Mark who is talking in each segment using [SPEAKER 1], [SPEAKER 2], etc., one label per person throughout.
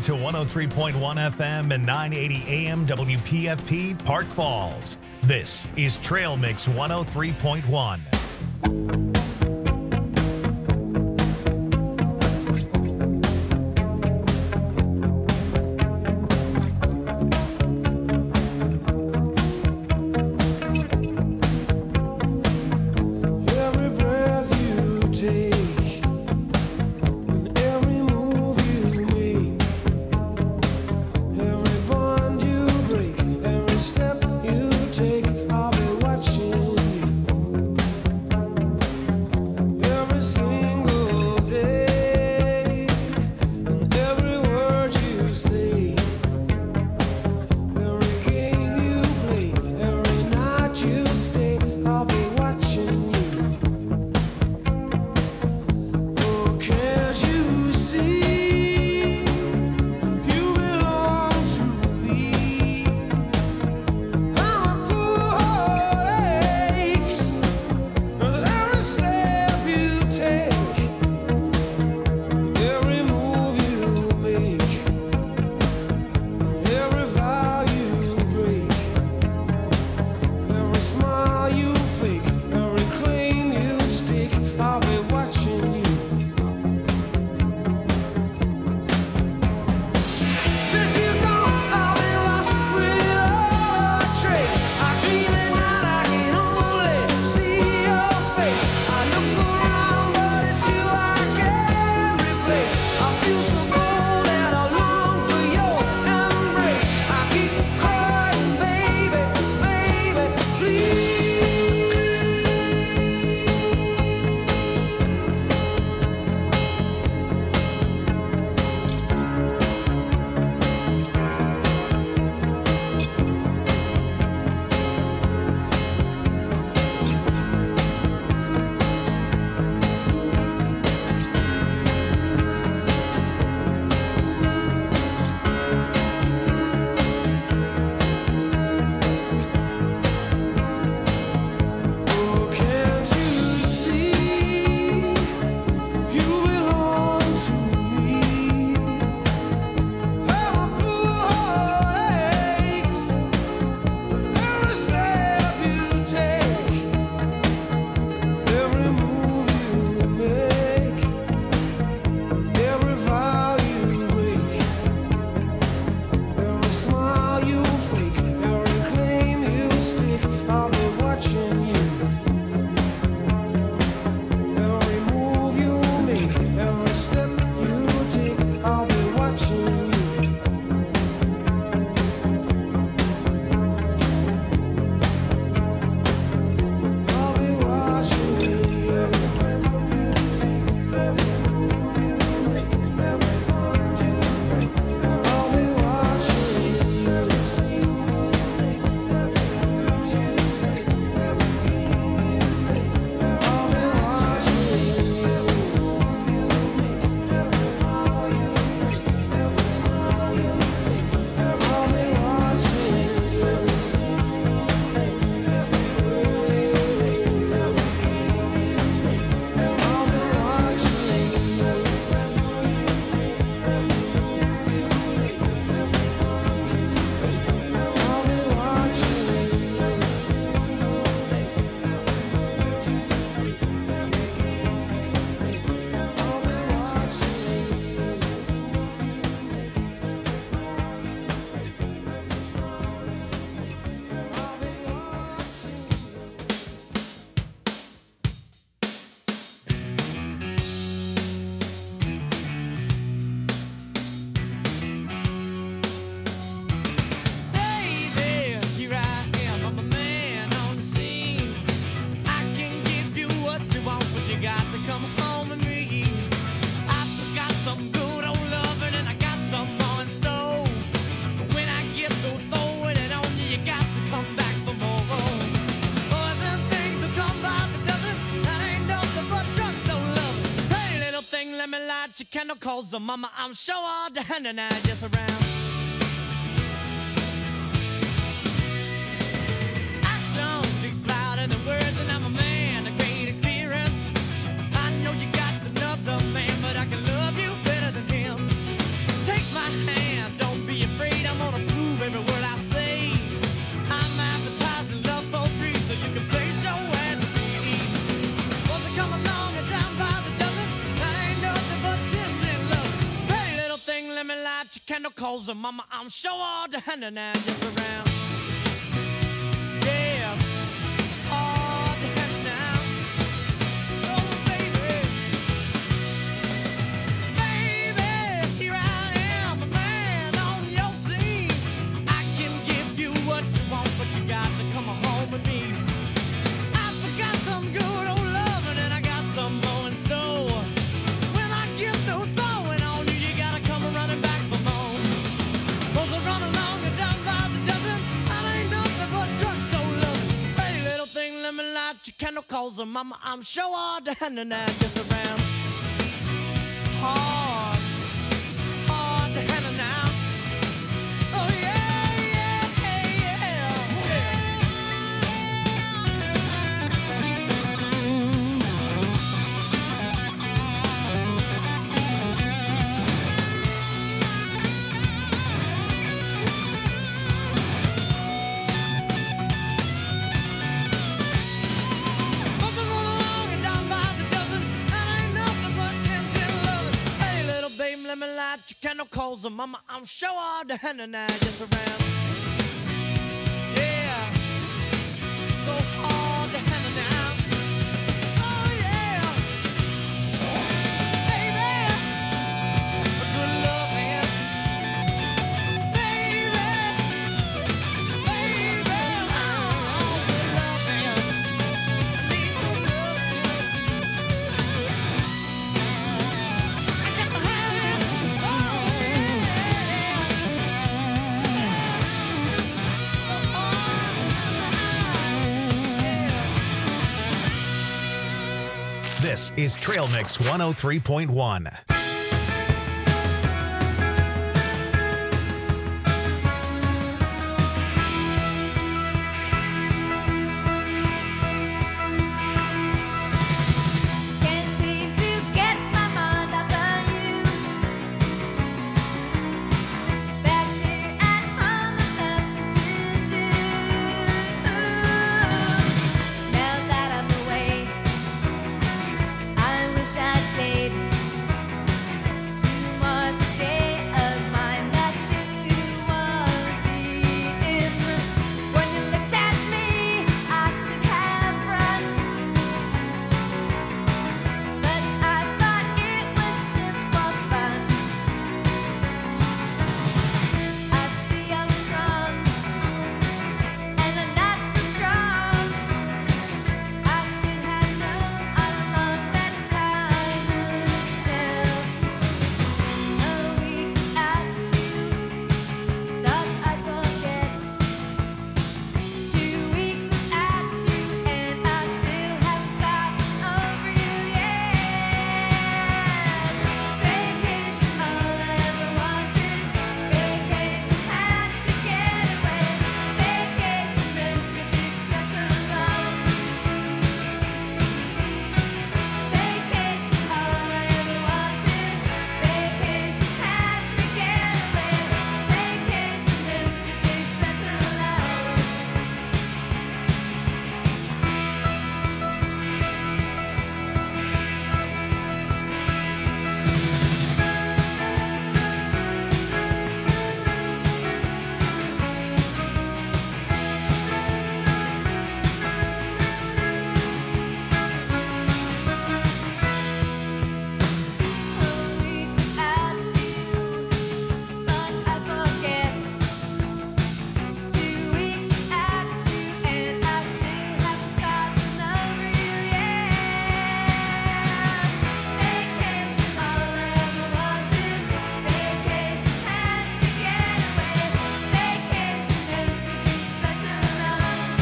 [SPEAKER 1] listening to 103.1 FM and 980 AM WPFP Park Falls. This is Trail Mix 103.1.
[SPEAKER 2] Candle calls the mama, I'm sure all the hand and I just around. Action speaks louder than words, and I'm a man of great experience. I know you got another man, but I can love you better than him. Take my hand. calls her mama. I'm sure all the hand and now just around. Yeah, all the hand now. Oh, baby. Baby, here I am, a man on your scene. I can give you what you want, but you got to come home with me. I forgot some good old loving and I got some more in store. When I get through throwing on you, you gotta come running back for more. Those are run along and down by the dozen. That ain't nothing but drugstore loving. Pretty little thing, let me light your candle, calls her mama. I'm sure all the hand and I just around. Hard, hard to handle now. Oh yeah, yeah, yeah, yeah. Must have run along and down by the dozen. That ain't nothing but 10 loving. Hey, little baby, let me light your candle, calls her mama. I'm sure all the hand and I just around. Yeah, go all the hand and now. Oh yeah, baby, a good loving, baby, baby, oh, good loving. I need good loving. I got to have it. Oh yeah.
[SPEAKER 1] This is Trail Mix 103.1.
[SPEAKER 3] Can't seem to get my mind off of you. Back here at home, nothing to do. Now that I'm away, I wish I'd stayed. Tomorrow's a day of mine that you won't be in. When you looked at me, I should have run. But I thought it was just for fun. I see I'm strong, and I'm not so strong. I should have known all along that time would tell. A week without you, thought I'd forget. 2 weeks without you, and I still haven't gotten over you yet. Vacation, all I ever wanted. Vacation, had to get away. Vacation, meant to be spent alone. Vacation, all I ever wanted. Vacation, had to get away. Vacation, meant to be spent alone. A week without you, thought I'd forget. 2 weeks without you, and I still haven't gotten over you yet. Vacation, all I ever wanted. Vacation, had to get away. Vacation, meant to be spent alone.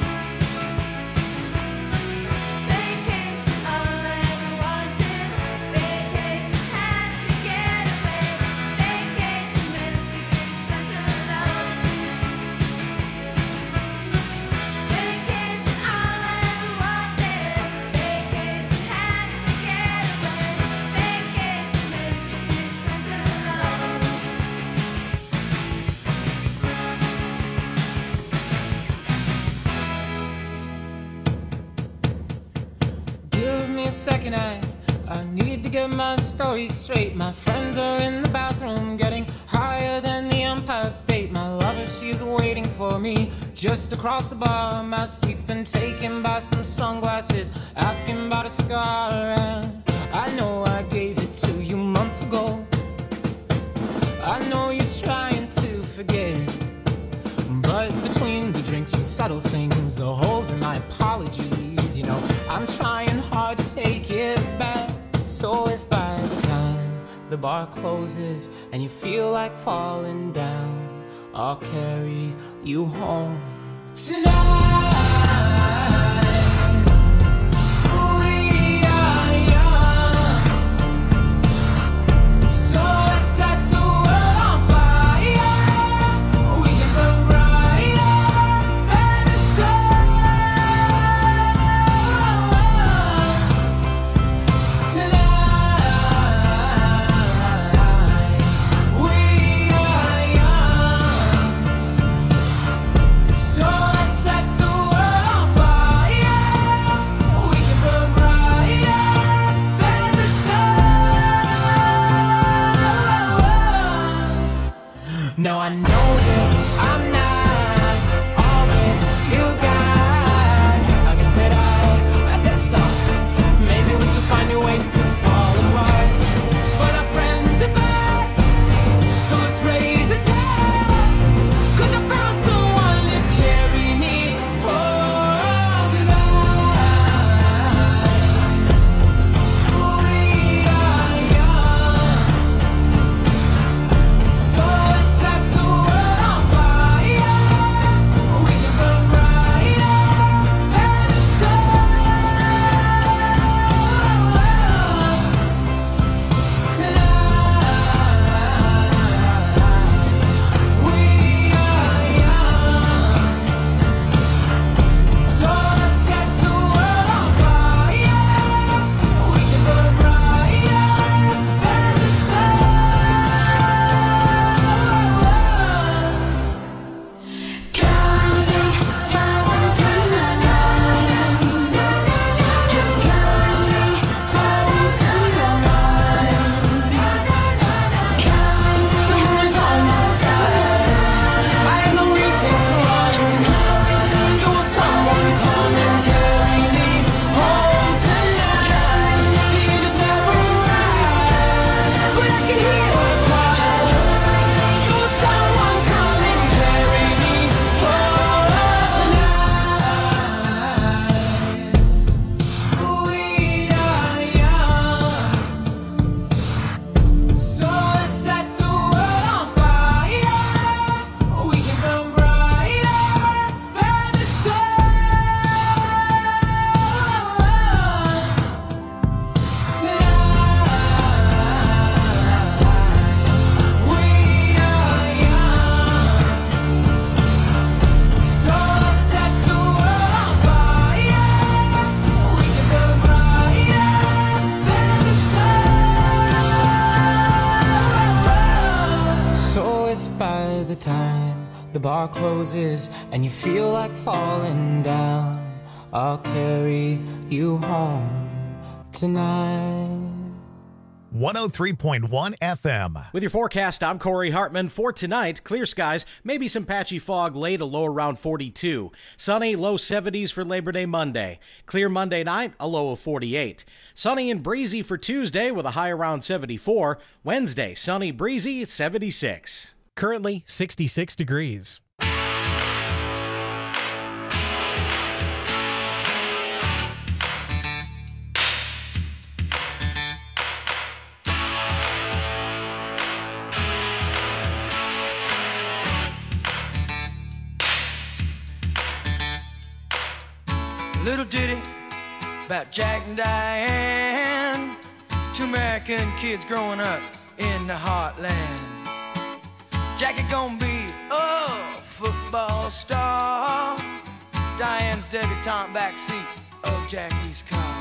[SPEAKER 3] Vacation, all I ever wanted. Vacation, had to get away. Vacation, meant to be spent alone. Vacation, all I ever wanted. Vacation, had to get away. Vacation, meant to be spent alone.
[SPEAKER 4] Give me a second, I need to get my story straight. My friends are in the bathroom getting higher than the Empire State. My lover, she's waiting for me just across the bar. My seat's been taken by some sunglasses, asking about a scar. And I know I gave it to you months ago. I know you're trying to forget, but between the drinks and subtle things, the holes in my apologies, you know, I'm trying hard to take it back. So if by the time the bar closes and you feel like falling down, I'll carry you home tonight. We are young, so let's set the world on fire. We can burn brighter than the sun tonight. We are young, so let's set the world on fire. We can burn brighter than the sun. Now I know that I'm not all that you got. I guess that I just thought maybe we could find new ways to fall apart. But our friends are back, so let's raise a toast. 'Cause I found someone to carry me home tonight. We are young, so let's set the world on fire. We can burn brighter than the sun tonight. We are young, so let's set the world on fire. We can burn brighter than the sun. Count me home tonight. Just count me home tonight. Count me home one more time. I have no reason to run. Just count me. So will someone come and carry me home tonight? The end is never right, but I can hear the cry. So will someone come and carry me home tonight? We are young, so let's set the world on fire. We can burn brighter than the sun tonight. We are young, so let's set the world on fire. We can burn brighter than the sun. So if by the time the bar closes and you feel like falling down, I'll carry you home tonight.
[SPEAKER 1] 103.1 FM.
[SPEAKER 5] With your forecast, I'm Corey Hartman. For tonight, clear skies, maybe some patchy fog late, a low around 42. Sunny, low 70s for Labor Day Monday. Clear Monday night, a low of 48. Sunny and breezy for Tuesday with a high around 74. Wednesday, sunny, breezy, 76.
[SPEAKER 6] Currently 66 degrees.
[SPEAKER 2] Little ditty about Jack and Diane, two American kids growing up in the heartland. Jackie gonna be a football star, Diane's debutante backseat of Jackie's car.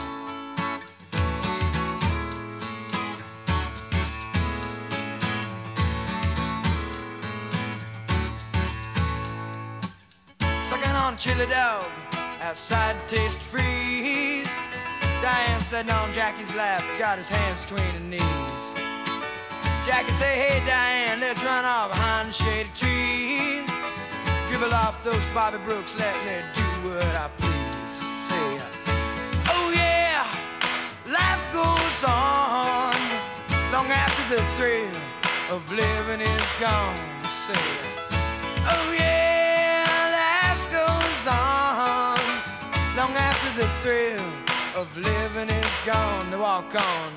[SPEAKER 2] Sucking on chili dog outside to taste freeze. Diane sitting on Jackie's lap, got his hands between her knees. Jackie say, hey Diane, let's run off behind the shady trees. Dribble off those Bobby Brooks, let me do what I please. Say, oh yeah, life goes on long after the thrill of living is gone. Say, oh yeah, life goes on long after the thrill of living is gone. To walk on.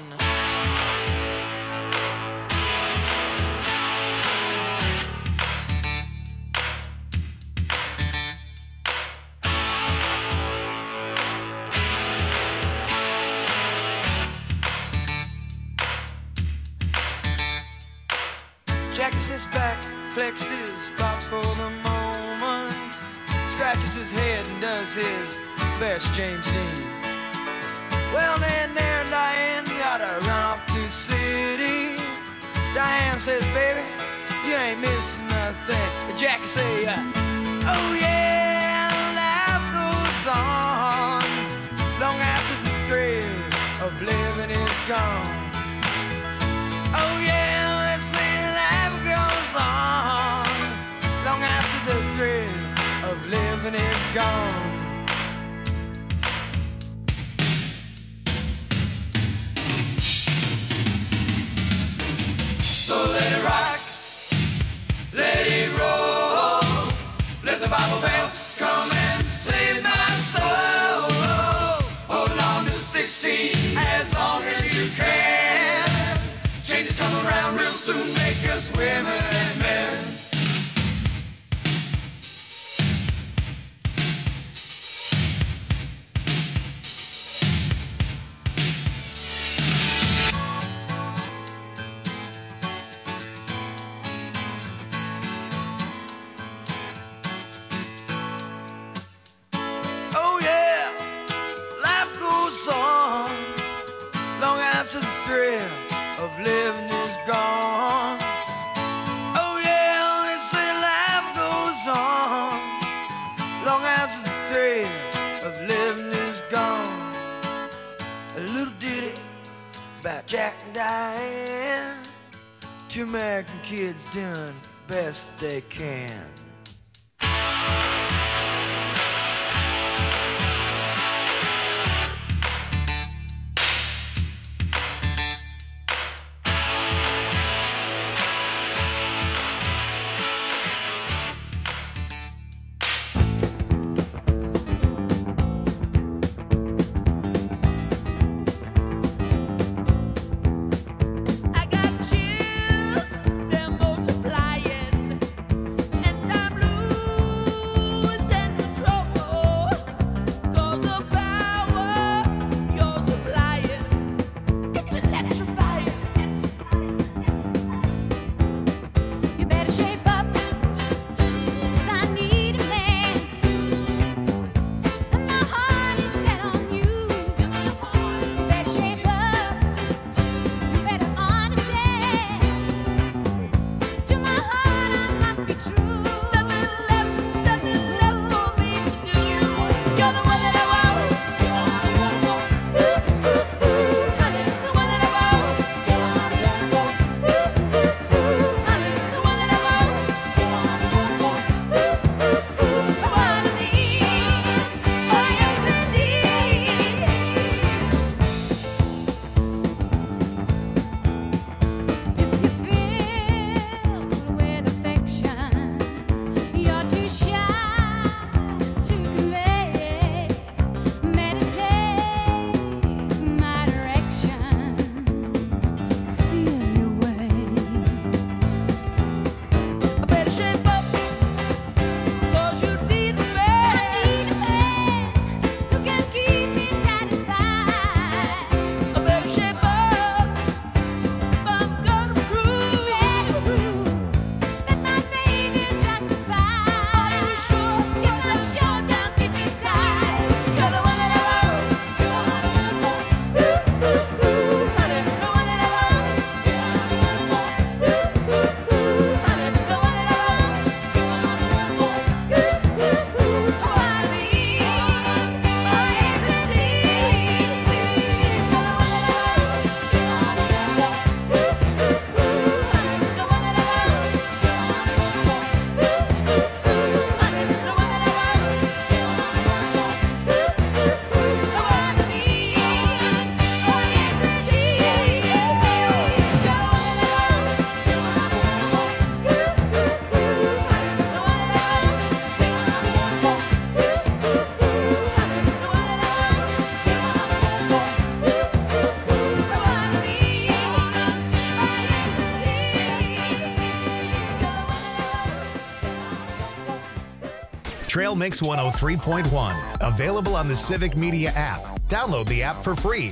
[SPEAKER 2] Jackie sits back, collects his thoughts for the moment, scratches his head and does his best James Dean. Well, then there, Diane, you gotta run off to the city. Diane says, baby, you ain't missing nothing. But Jackie say, oh yeah, life goes on long after the thrill of living is gone. Oh yeah, let's say life goes on long after the thrill of living is gone. So let it rock, let it roll, let the Bible Belt come and save my soul. Hold on to 16 as long as you can. Changes come around real soon, make us women and men. Oh yeah, life goes on long after the thrill of living is gone. Oh yeah, they say life goes on long after the thrill of living is gone. A little ditty about Jack and Diane, two American kids doing best they can.
[SPEAKER 3] I got chills, they're multiplying, and I
[SPEAKER 1] Trail Mix 103.1. Available on the Civic Media app. Download the app for free.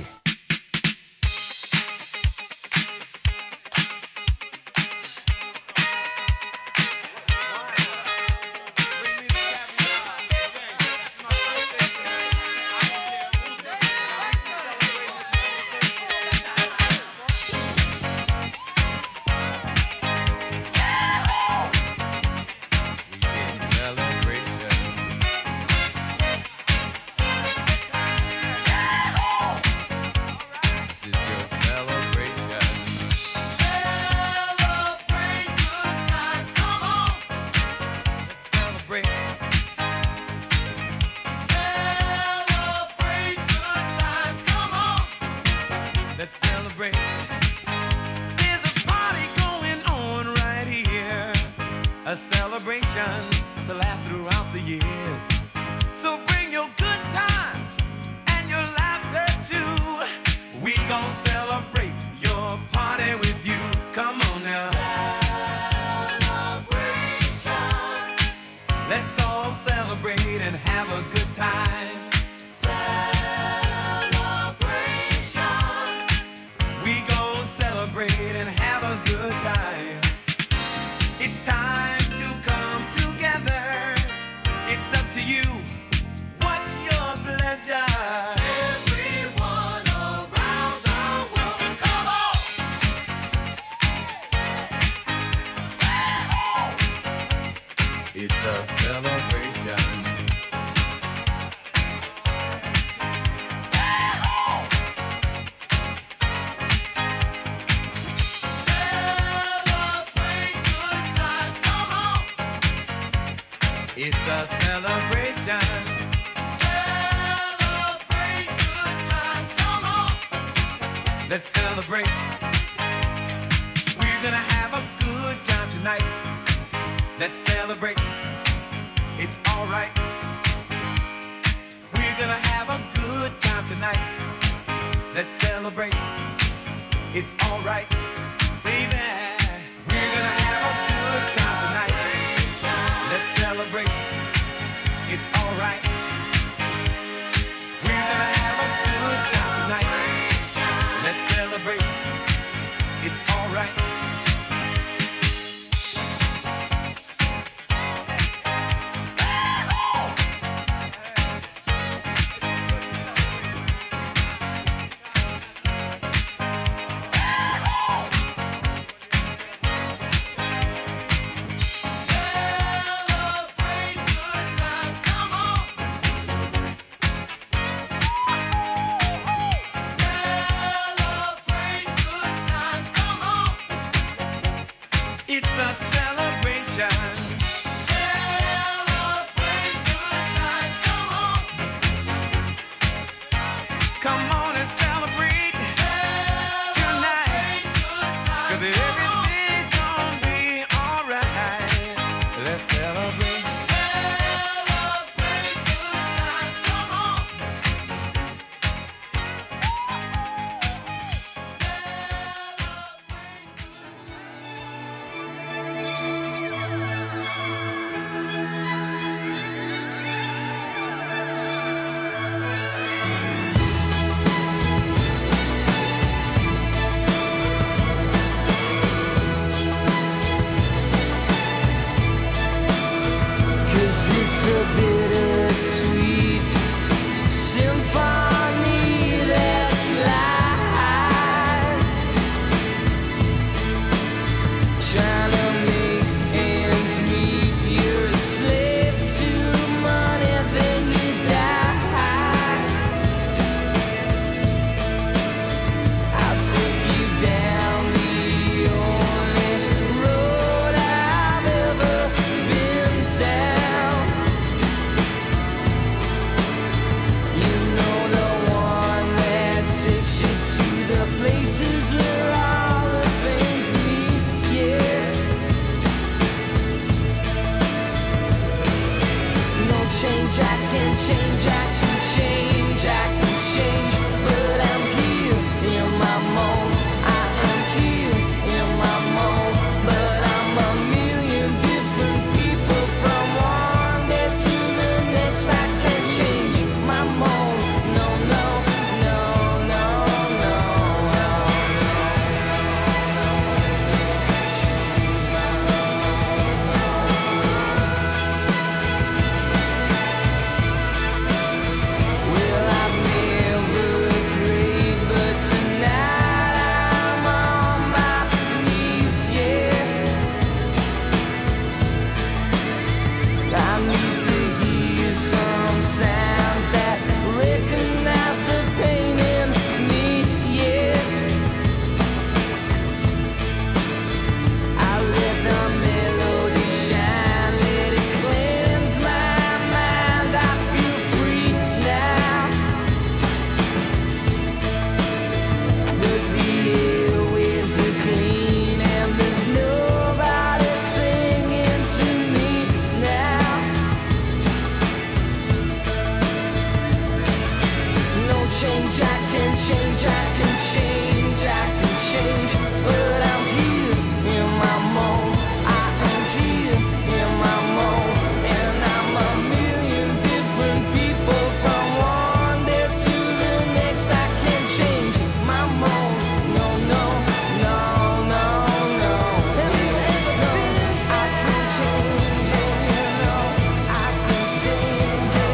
[SPEAKER 2] change, I can change, I can change, I can change. But I'm here in my mode. I am here in my mode. And I'm a million different people from one day to the next. I can change my mode. No, no, no, no, no. Have you ever been I can change it, you know. I can change it.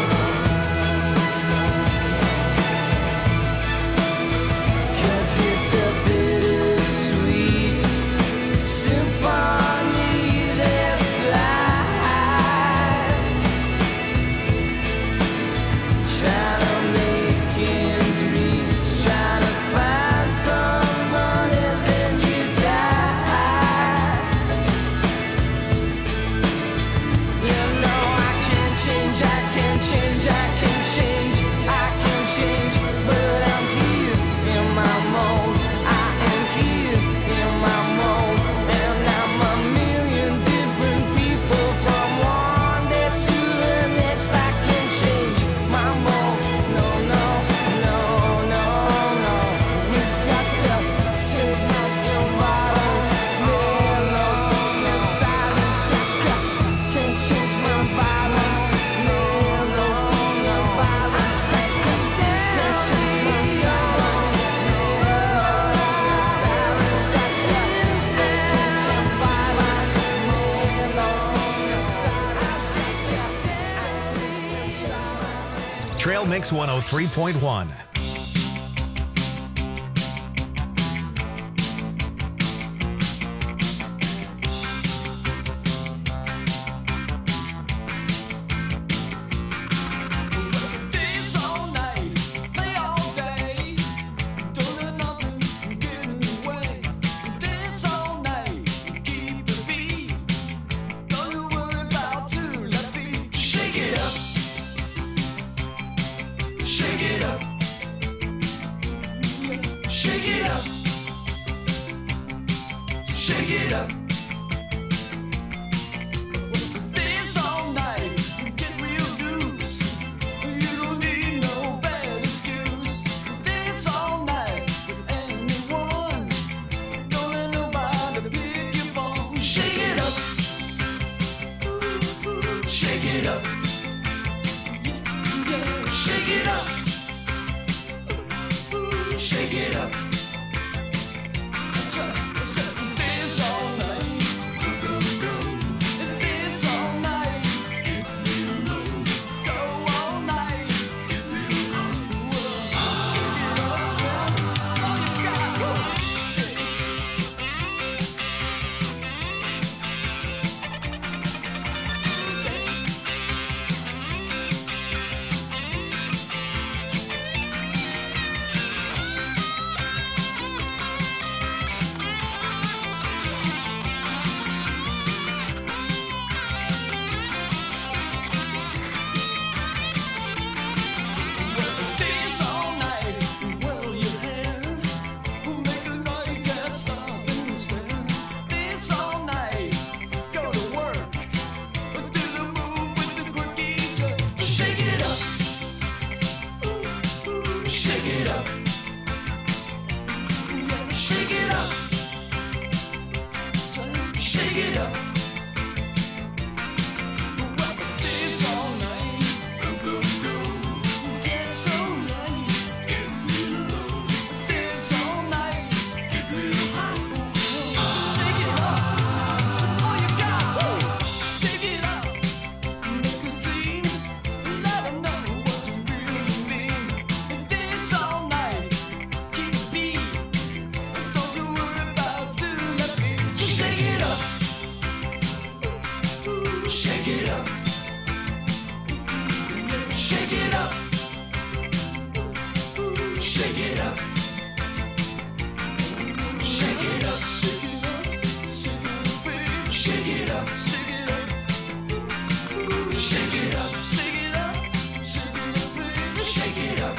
[SPEAKER 2] 'Cause it's a bittersweet symphony that's life. Trying to make ends meet, trying to find some money, then you die. You know I can change, I can change, I can change, I can change. But I'm here in my mode. I am here in my mode. And I'm a million different people from one day to the next. I can change my mode. No, no, no, no, no. We've got to change my violence. Melody and silence. Can't change my violence. Melody and violence. Can't change my
[SPEAKER 1] Trail Mix 103.1.
[SPEAKER 2] Days all night, play all day. Don't let nothing get in the way. Dance all night, keep the beat. Don't worry about you, let me shake it up. Shake it up. Shake it up. Shake it up. Dance all night, get real loose. You don't need no bad excuse. Dance all night with anyone. Don't let nobody pick your bone. Shake it up. Shake it up. Yeah, shake it up. Shake it up. Dance all night. Dance all night. Go all night. Shake it up. All you got. Dance. Dance. Dance all night, whirl your hair. Make a night, can't stop and stare. Dance all night, go to work. Do the move with the quirky jerk. Shake it up. Shake it up. Yeah, shake it up. Shake it up. Dance all night. Get so nice. Dance all night. Shake it up. All you got. Shake it up. Make a scene. Let 'em know what you really mean. Dance all night. Keep the beat. Don't you worry about doing nothing. Shake it up. Shake it up. Shake it up. Shake it up. Shake it up. Shake it up. Shake it up. Shake it up. Shake it up. Shake it up. Shake it up.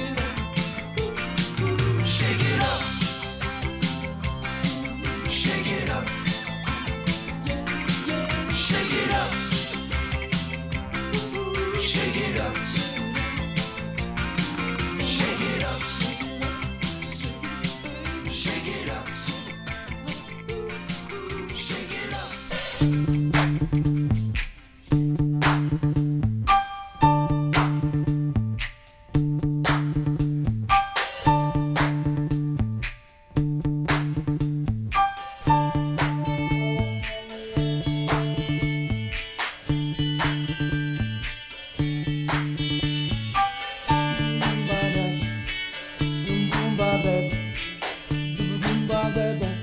[SPEAKER 2] Shake it up. Shake it up. Shake it up. Shake it up.
[SPEAKER 4] baby. Ba-ba-ba-ba-ba.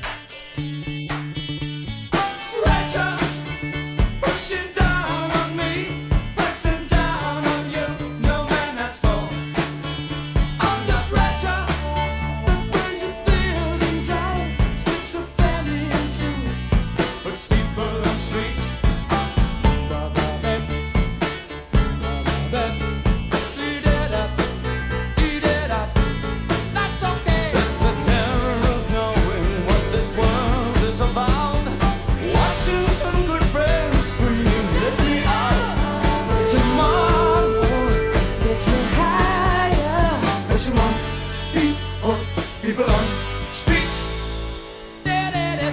[SPEAKER 2] Pressure pushing down on me, pressing down on you. No man has fall. Under pressure, that brings a building down, splits a family in two, puts people on streets. Ba-ba-ba, ba-ba-ba. Eat it up, eat it up. That's okay. That's the terror of knowing what this world is about. Watching some good friends screaming, let me out. Tomorrow, it's a higher. Pressure on people on streets. Da-da-da.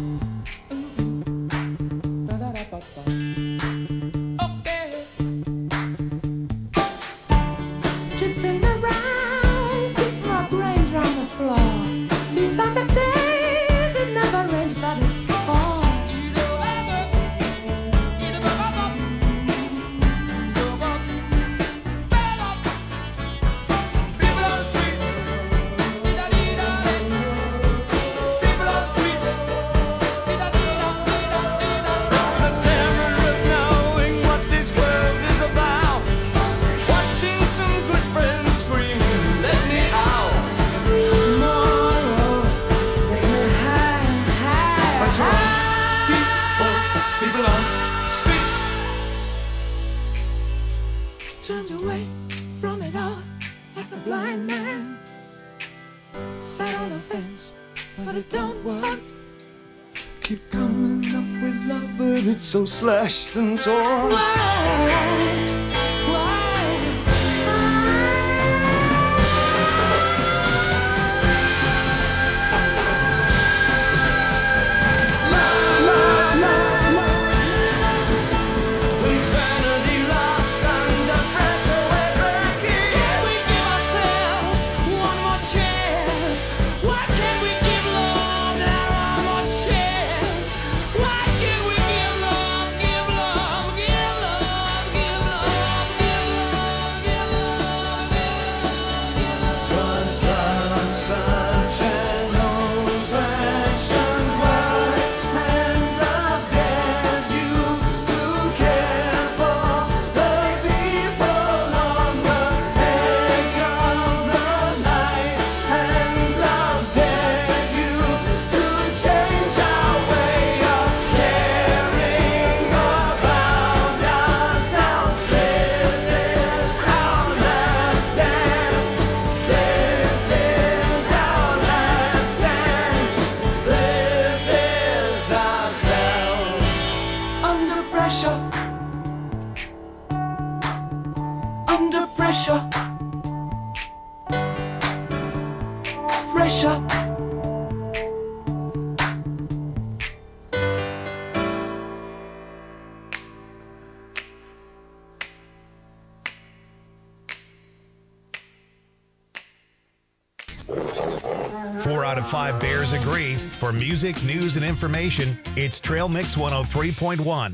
[SPEAKER 2] Da-da-da-ba-ba. Okay. Tipping around, keep my brains round the floor. These are the days it never rains, but it falls. People on streets. People on streets. It's the terror of knowing what this world is about. Watching some good friends screaming, let me out. Tomorrow, it's a high. People on streets. Turned away from it all like a blind man. Sat on a fence, but it don't work. Keep coming up with love, but it's so slashed and torn. Why? Insanity laughs under pressure, we're breaking. Can we give ourselves one more chance? Why can't we give love now one more chance? Why can't we give love, give love, give love, give love, give love, give love, give love? 'Cause love's such an old-fashioned word, and love dares you to care for the people on the edge of the night, and love dares you to change our way of caring about ourselves. This is our last dance. This is our last dance. This is ourselves. Under pressure. Under pressure. Pressure.
[SPEAKER 1] Four out of five Bears agree. For music, news, and information, it's Trail Mix 103.1.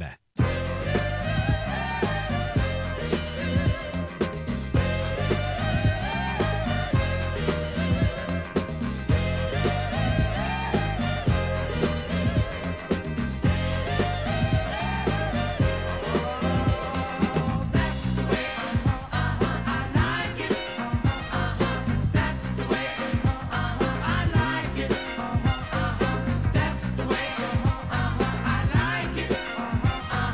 [SPEAKER 2] That's the way I like it.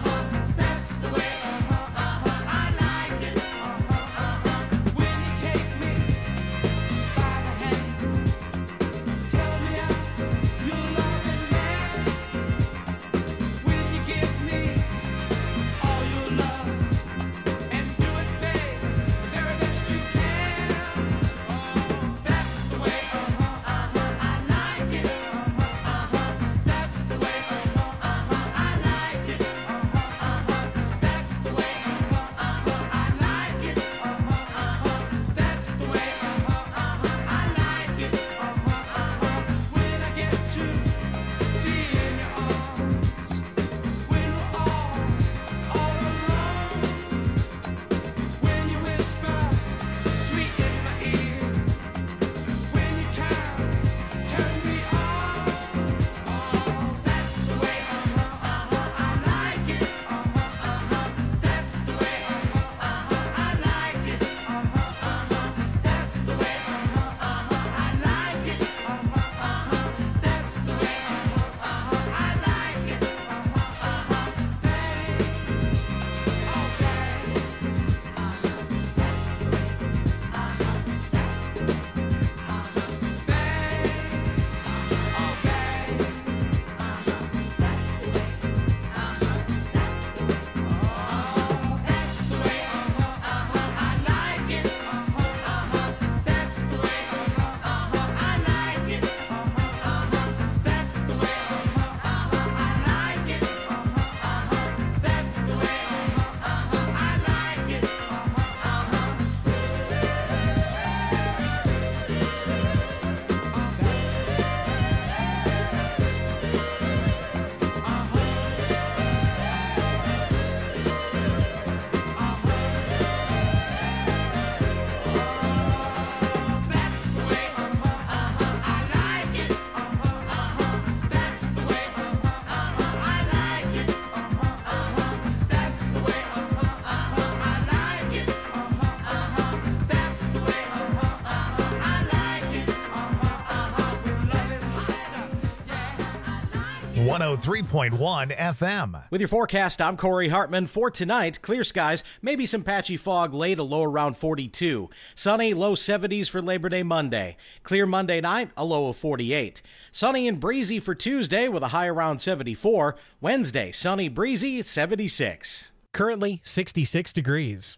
[SPEAKER 1] 103.1 FM.
[SPEAKER 5] With your forecast, I'm Corey Hartman. For tonight, clear skies, maybe some patchy fog late, a low around 42. Sunny, low 70s for Labor Day Monday. Clear Monday night, a low of 48. Sunny and breezy for Tuesday with a high around 74. Wednesday, sunny, breezy, 76.
[SPEAKER 6] Currently 66 degrees.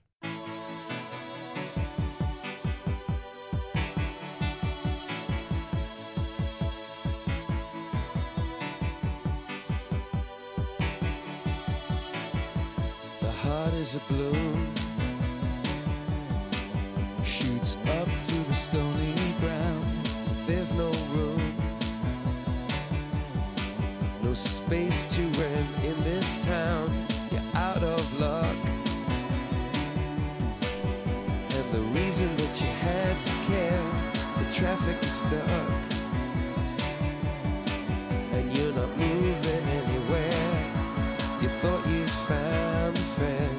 [SPEAKER 7] Is a bloom shoots up through the stony ground. There's no room, no space to rent in this town. You're out of luck, and the reason that you had to care, the traffic is stuck, and you're not moving anywhere. You thought you'd found a friend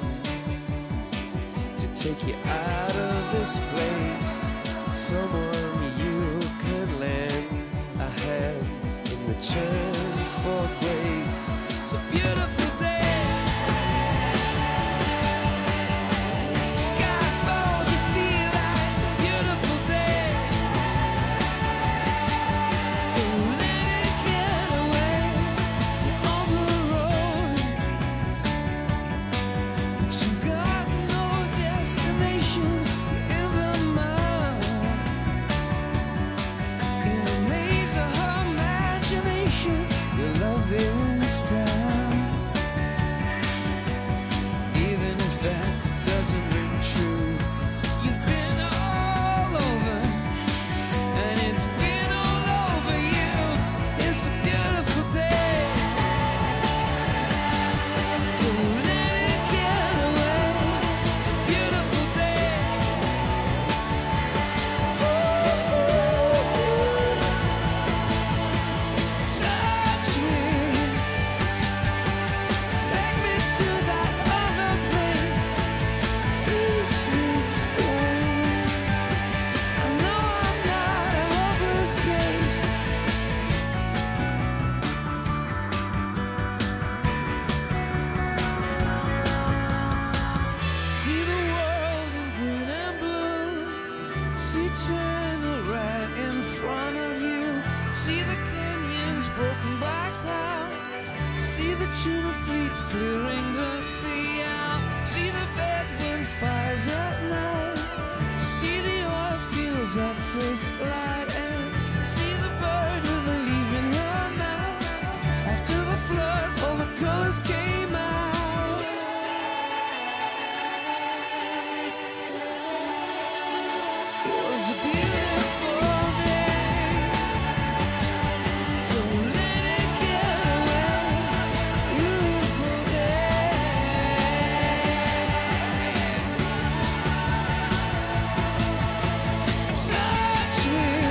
[SPEAKER 7] take you out of this place, someone you can lend a hand in return for grace. It's a beautiful day. Sky falls, you feel like it's a beautiful day. Don't let it get away. You're on the road, but you got no destination. You're in the mud, in a maze of her imagination. Your love is down, even if that doesn't ring true. You've been all over, and it's been all over you. It's a beautiful day. Don't let it get away. It's a beautiful day. Touch me, take me to that other place. Teach me, I know I'm not a hopeless case. See the world in green and blue. See China right in front of you. See the canyons broken by cloud. See the tuna fleets clearing the sea out. See the bedroom fires at night. See the oil fields at first light. And see the bird with a leaf in her mouth. After the flood, all the colors came out. It was a beautiful day. Don't let it get away. Beautiful day. Touch me.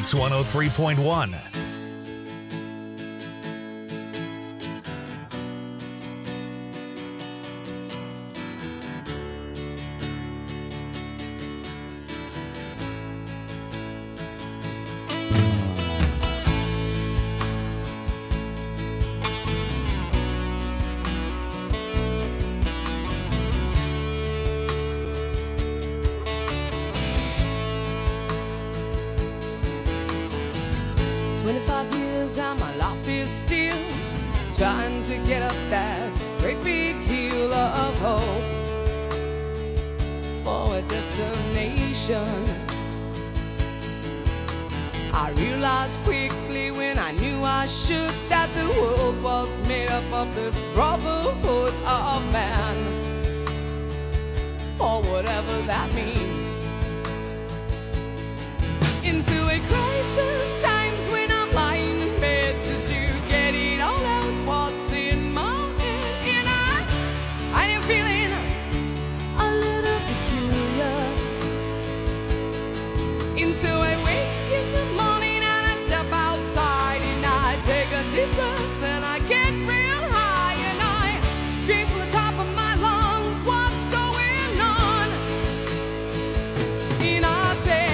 [SPEAKER 1] Mix 103.1.
[SPEAKER 8] Trying to get up that great big hill of hope for a destination. I realized quickly when I knew I should that the world was made up of this brotherhood of man, for whatever that means. Into a crisis times when I'm lying in bed just to get it all out what's in my head, and I am feeling a little peculiar. And so I wake in the morning and I step outside and I take a deep breath and I get real high and I scream from the top of my lungs, what's going on? And I say,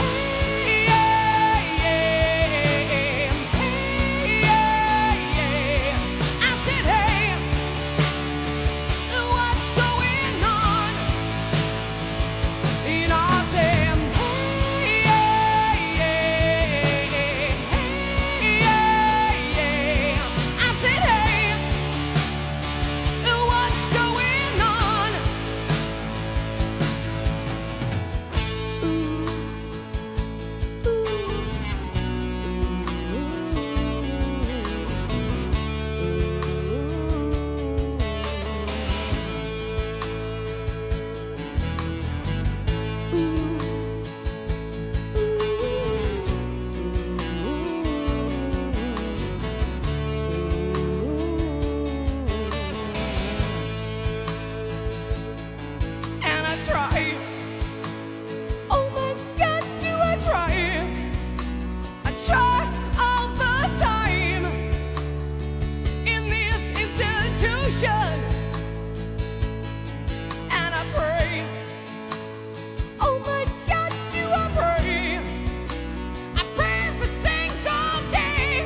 [SPEAKER 8] and I pray, oh my God, do I pray? I pray every single day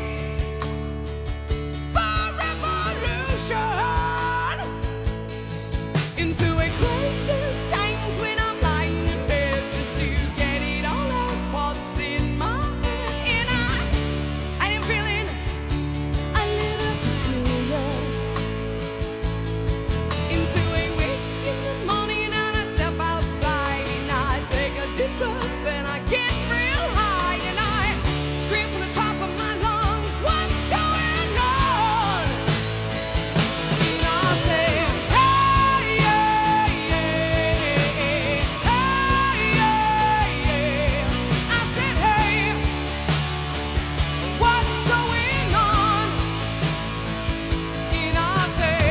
[SPEAKER 8] for revolution. Into a crisis times when I'm lying in bed just to get it all out what's in my head, and I am feeling a little peculiar. Into a wake in the morning and I step outside and I take a deep breath and I get real high and I scream from the top of my lungs, what's going on? And I say, hey, yeah, yeah, hey, yeah, yeah. I said, hey, what's going on? And I say,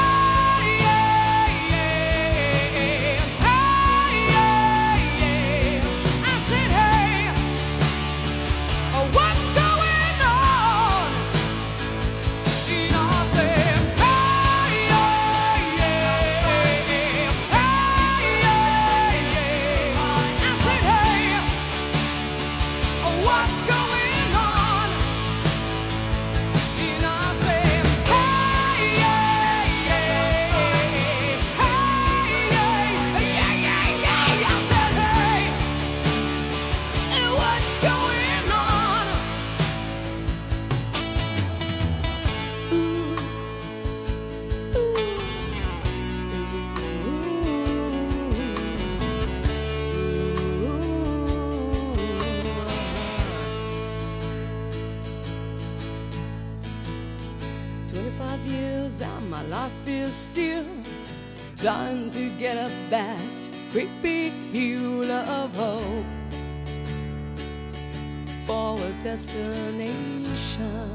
[SPEAKER 8] what's going on? And I say, hey, yeah, yeah, hey, yeah, yeah, yeah. I said, hey, what's going on? Ooh. 25 years and my life is still trying to get up that great big hill of hope for a destination.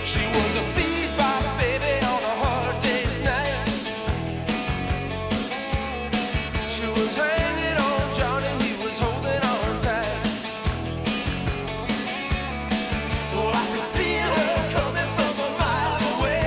[SPEAKER 7] She was a bebop baby on a hard day's night. She was hanging on Johnny, he was holding on tight. Oh, I could feel her coming from a mile away.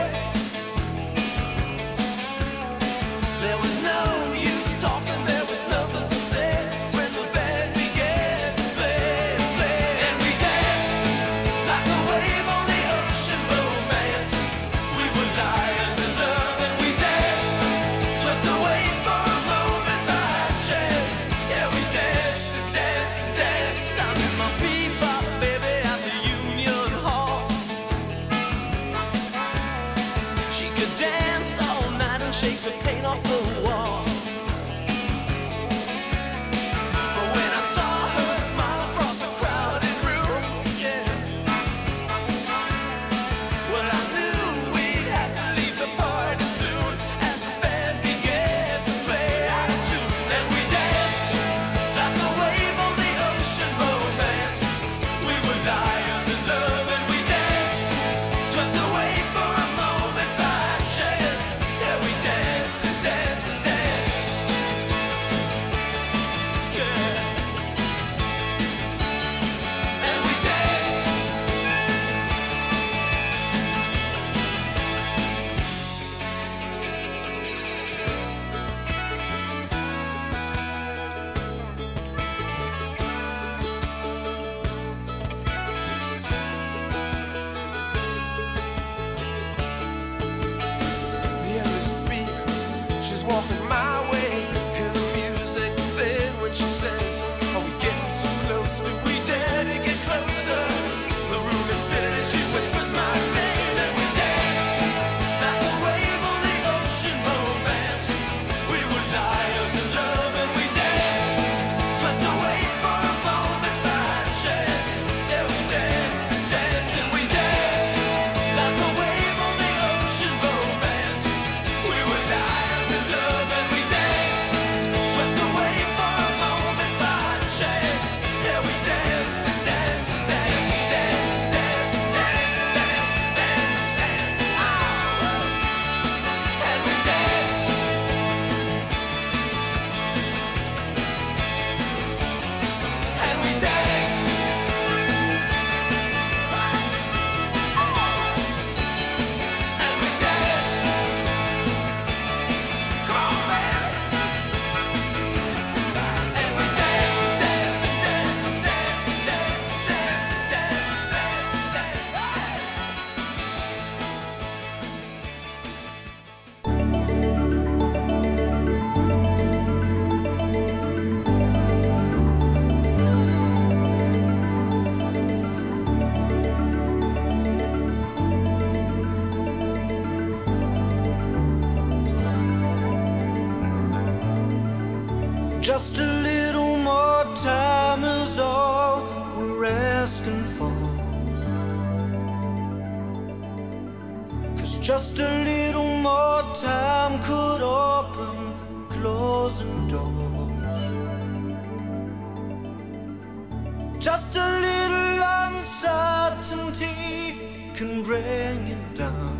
[SPEAKER 7] There was no use talking, there was nothing to say when the band began to play, play. And we danced like a wave on the ocean, romance. We were liars in love, and we danced, swept away for a moment by chance. Yeah, we danced and danced and danced. I met my bebop baby at the Union Hall. She could dance all night and shake the paint off the wall. But when I saw her smile across a crowded room, yeah, well, I knew we'd have to leave the party soon as the band began to play out of tune. And we danced like a wave on the ocean, romance. We were liars in love, and we danced, swept away for a moment by chance. Yeah, we danced and danced and danced. Yeah. And we danced. The endless beat, she's walking my way. Hear the music fade when she says, are we getting too close? Do we dare to get closer? The room is spinning as she whispers my name. And we danced like a wave on the ocean, romance. We were liars in love, and we danced, swept away for a moment by chance. Yeah, we danced and danced and we danced like a wave on the ocean, romance. We were liars in love, and we danced, swept away for a moment by chance. Yeah, we danced and danced and danced and danced and danced and danced and danced and danced and danced. And we danced. And we danced. And we danced. Come on, man. And we danced, danced, and danced, and danced, and danced, and danced, and danced, and danced, and danced.
[SPEAKER 9] Just a little more time is all we're asking for. 'Cause just a little more time could open closing doors. Just a little uncertainty can bring it down.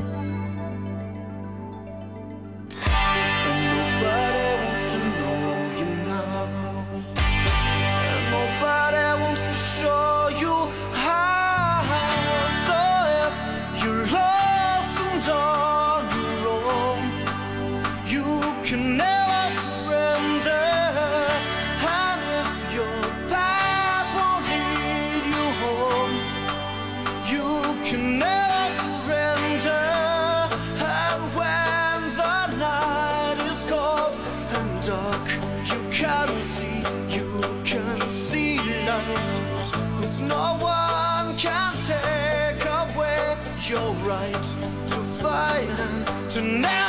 [SPEAKER 9] And nobody wants to know you now. And nobody wants to show you how. So if you're lost and on your own, you can never surrender. And if your path won't lead you home, you can never surrender. And when the night is cold and dark, you can see light. 'Cause no one can take away your right to fight and to never